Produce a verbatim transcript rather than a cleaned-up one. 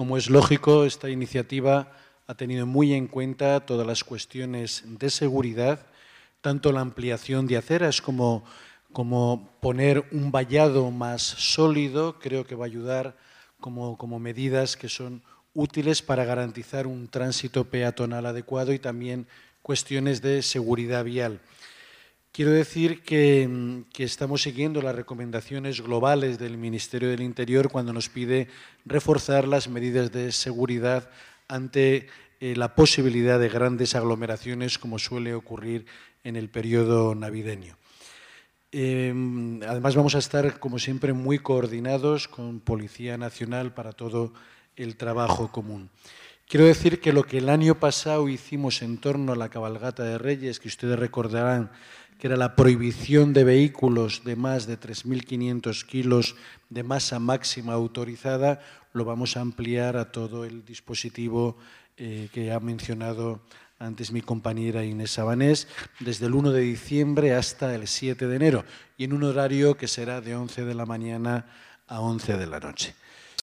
Como es lógico, esta iniciativa ha tenido muy en cuenta todas las cuestiones de seguridad, tanto la ampliación de aceras como, como poner un vallado más sólido, creo que va a ayudar como, como medidas que son útiles para garantizar un tránsito peatonal adecuado y también cuestiones de seguridad vial. Quiero decir que, que estamos siguiendo las recomendaciones globales del Ministerio del Interior cuando nos pide reforzar las medidas de seguridad ante eh, la posibilidad de grandes aglomeraciones como suele ocurrir en el periodo navideño. Eh, además vamos a estar, como siempre, muy coordinados con Policía Nacional para todo el trabajo común. Quiero decir que lo que el año pasado hicimos en torno a la cabalgata de Reyes, que ustedes recordarán que era la prohibición de vehículos de más de tres mil quinientos kilos de masa máxima autorizada, lo vamos a ampliar a todo el dispositivo eh, que ha mencionado antes mi compañera Inés Sabanés, desde el uno de diciembre hasta el siete de enero, y en un horario que será de once de la mañana a once de la noche.